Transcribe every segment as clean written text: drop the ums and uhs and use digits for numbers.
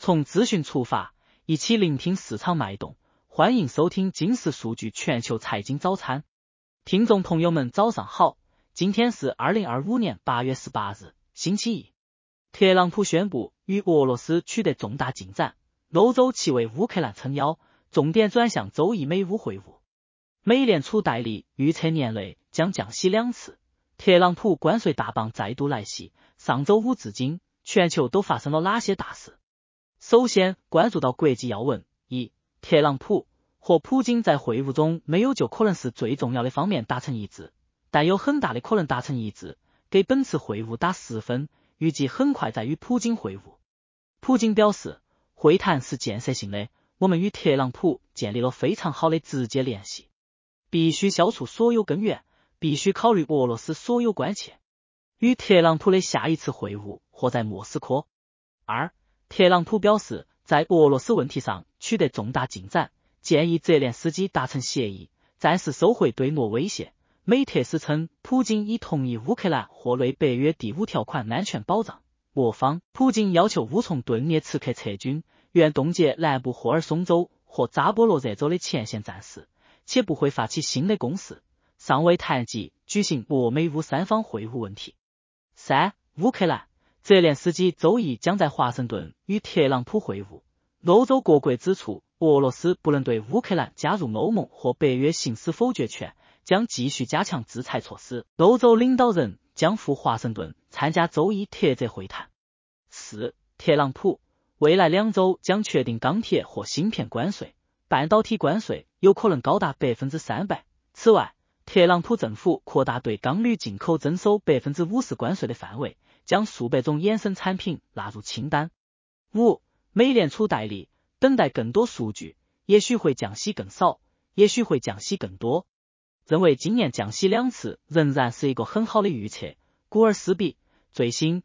从资讯出发，一起聆听市场脉动，欢迎收听金石数据全球财经早餐。听众朋友们早上好，今天是2025年8月18日，星期一。特朗普宣布与俄罗斯取得重大进展，欧洲其为乌克兰撑腰，重点转向周一美乌会晤。美联储代理预测年内将降息2次，特朗普关税大棒再度来袭，上周五至今，全球都发生了哪些大事？首先关注到国际要闻：一、特朗普和普京在会晤中没有就可能是最重要的方面达成一致，但有很大的可能达成一致，给本次会晤打10分，预计很快再与普京会晤。普京表示，会谈是建设性的，我们与特朗普建立了非常好的直接联系，必须消除所有根源，必须考虑俄罗斯所有关切。与特朗普的下一次会晤或在莫斯科。二、特朗普表示，在俄罗斯问题上取得重大进展，建议泽连斯基达成协议，暂时收回对俄威胁。美特斯称，普京已同意乌克兰获类北约第5条款安全保障。俄方，普京要求乌从顿涅茨克撤军，愿冻结南部霍尔松州和扎波罗热州的前线战事，且不会发起新的攻势，尚未谈及举行俄美乌三方会晤问题。三、乌克兰，泽连斯基周一将在华盛顿与特朗普会晤。欧洲各国指出，俄罗斯不能对乌克兰加入欧盟或北约行使否决权，将继续加强制裁措施。欧洲领导人将赴华盛顿参加周一特泽会谈。四、特朗普，未来2周将确定钢铁或芯片关税，半导体关税有可能高达 300%。此外，特朗普政府扩大对钢铝进口征收 50% 关税的范围，将数百种衍生产品纳入清单。五、美联储代理，等待更多数据，也许会降息更少，也许会降息更多。认为今年降息2次仍然是一个很好的预测。古尔斯比，最新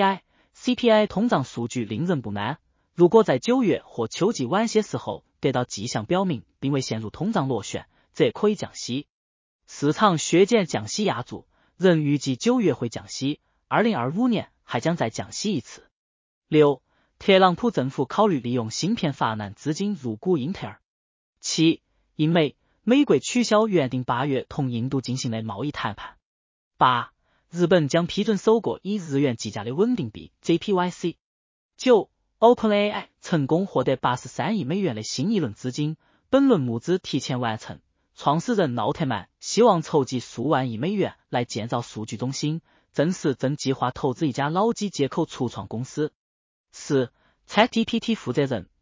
PPI、CPI 通胀数据令人不安，如果在9月或秋季晚些时候得到迹象表明并未陷入通胀螺旋，则可以降息。市场削减降息压注，仍预计9月会降息，2025年还将再降息1次。六、特朗普政府考虑利用芯片法案资金入股英特尔。七、英美，美国取消原定8月同印度进行的贸易谈判。八、日本将批准首个以日元计价的稳定币 JPYC。九、OpenAI 成功获得83亿美元的新一轮资金，本轮募资提前完成。创始人奥特曼希望筹集数万亿美元来建造数据中心，正式正计划投资一家脑机接口初创公司。四、ChatGPT 负责人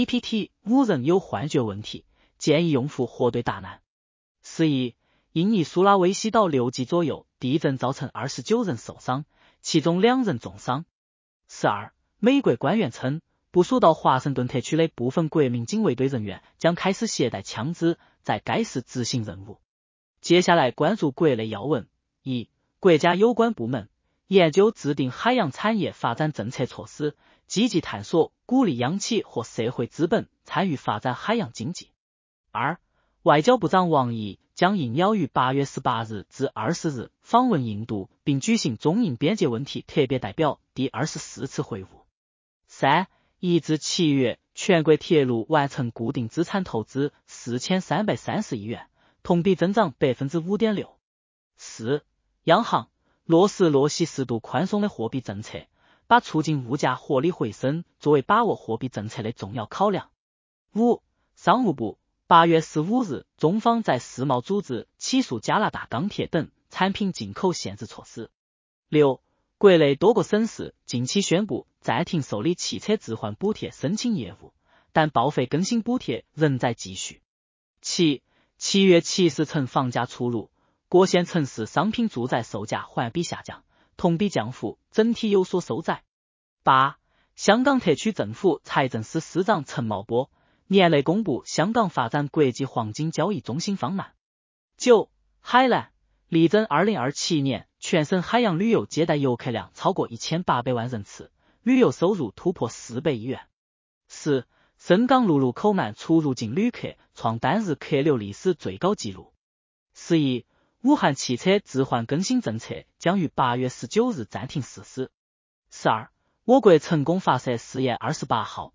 GPT-5 人有幻觉问题，建议用户核对答案。11、印尼苏拉威西岛6级左右地震造成29人受伤，其中2人重伤。12、美国官员称，部署到华盛顿特区的部分国民警卫队人员将开始携带枪支，在该市执行任务。接下来关注国内要闻：一、国家有关部门研究制定海洋产业发展政策措施，积极探索鼓励央企和社会资本参与发展海洋经济。二、外交部长王毅将应邀于8月18日至20日访问印度，并举行中印边界问题特别代表第24次会晤。三、1至7月，全国铁路完成固定资产投资4330亿元，同比增长 5.6%。四、央行落实落细适度宽松的货币政策，把促进物价合理回升作为把握货币政策的重要考量。五、商务部8月15日，中方在世贸组织起诉加拿大钢铁等产品进口限制措施。六、国内多个省市近期宣布暂停受理汽车置换补贴申请业务，但报废更新补贴仍在继续。7月70城房价出炉，各县城市商品住宅售价环比下降，同比降幅整体有所收窄。8、香港特区政府财政司司长陈茂波年内公布香港发展国际黄金交易中心方案。9、海南力争2027年全省海洋旅游接待游客量超过1800万人次，旅游收入突破400亿元。10、深港陆路口岸出入境旅客创单日客流历史最高纪录。11、武汉汽车置换更新政策将于8月19日暂停实施。12、我国成功发射试验28号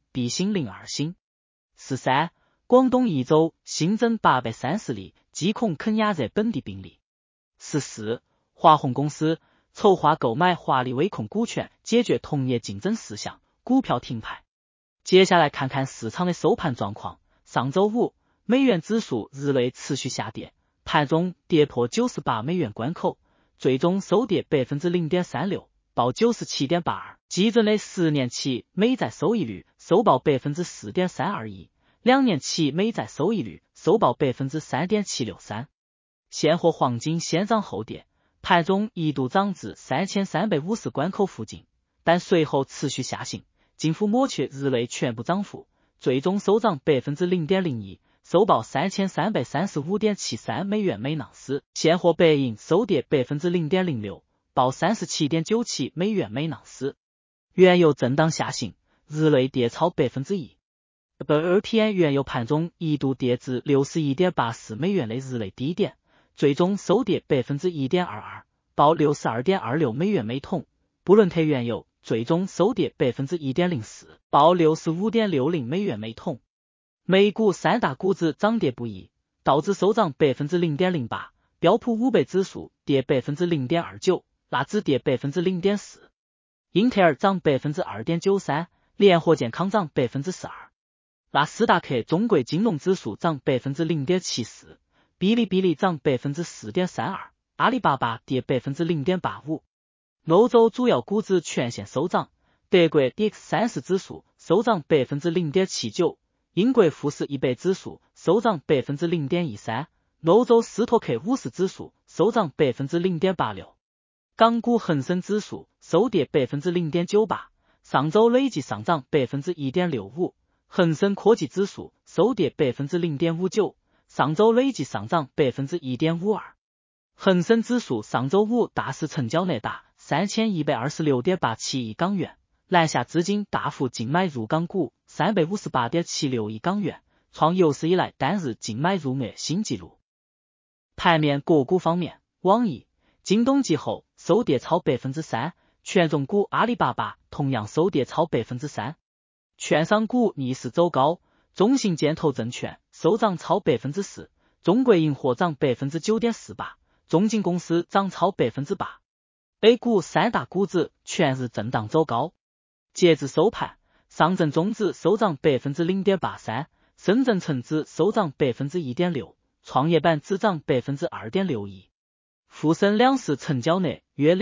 必新领2星。43. 广东宜州新增830例疾控肯亚热本地病例。14. 华虹公司筹划购买华力微控股权，解决同业竞争事项，股票停牌。接下来看看市场的收盘状况。上周五，美元指数日内持续下跌，盘中跌破98美元关口，最终收跌 0.36%， 报 97.82。基准的10年期美债收益率收报 4.321%，2年期美债收益率收报 3.763%。现货黄金先涨后跌，盘中一度涨至3350关口附近，但随后持续下行，近乎抹去日内全部涨幅，最终收涨 0.01%， 收报 3335.73 美元每盎司。现货白银收跌 0.06%， 报 37.97 美元每盎司。原油震荡下行，日内跌超 1%。WTI 原油盘中一度跌至 61.84 美元的日内低点，最终收跌 1.22%， 报 62.26 美元每桶。布伦特原油最终收跌 1.04%， 报 65.60 美元每桶。美股三大股指涨跌不一，道指收涨 0.08%， 标普500指数跌 0.29%， 纳指跌 0.4%。英特尔涨 2.93%， 联合健康涨 42%。纳斯达克中国金融指数涨 0.74%， 哔哩哔哩涨 4.32%， 阿里巴巴跌 0.85%。欧洲主要股指全线收涨，德国 DAX30 指数收涨 0.79%， 英国富时100指数收涨 0.13%， 欧洲斯托克50指数收涨 0.86%。港股恒生指数收跌 0.98%， 上周累计上涨 1.65%， 恒生科技指数收跌 0.59%， 上周累计上涨 1.52%。恒生指数上周五大市成交额达 3126.87 亿港元，南下资金大幅净买入港股 358.76 亿港元，创有史以来单日净买入额新纪录。盘面个股方面，网易、京东季后收跌超 3%， 权重股阿里巴巴同样收跌超 3%。券商股逆势走高，中信建投证券收涨超 4%， 中国银河涨 9.48%， 中金公司涨超 8%。A 股三大股指全日震荡走高，截至收盘，上证综指收涨 0.83%， 深圳成指收涨 1.6%， 创业板指涨 2.61%。沪深两市成交额约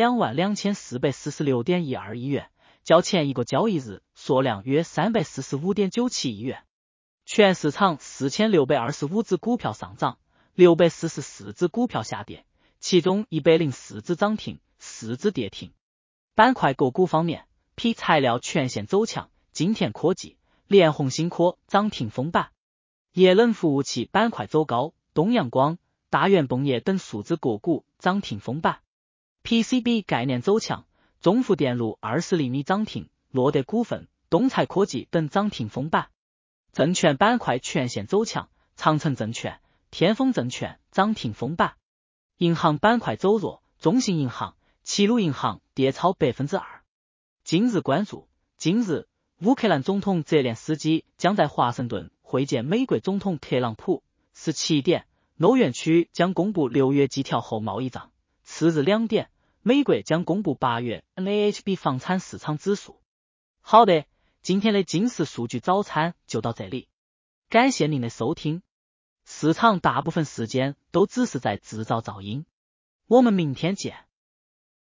22,446.12 亿元，较前一个交易日缩量约 345.97 亿元。全市场4625只股票上涨，644只股票下跌，其中104只涨停，4只跌停。板块个股方面，铍材料全线走强，金田科技、联虹新科涨停封板。液冷服务器板块走高，东阳光、大元泵业等数字个股涨停封板。PCB 概念走强，中富电路20厘米涨停，洛德股份、东财科技等涨停封板。证券板块全线走强，长城证券、天风证券涨停封板。银行板块走弱，中信银行、齐鲁银行跌超 2%。今日关注，今日乌克兰总统泽连斯基将在华盛顿会见美国总统特朗普。17点，欧元区将公布6月季调后贸易账。次日2点，美国将公布8月 NAHB 房产市场指数。好的，今天的金石数据早餐就到这里，感谢您的收听。市场大部分时间都只是在制造噪音，我们明天见。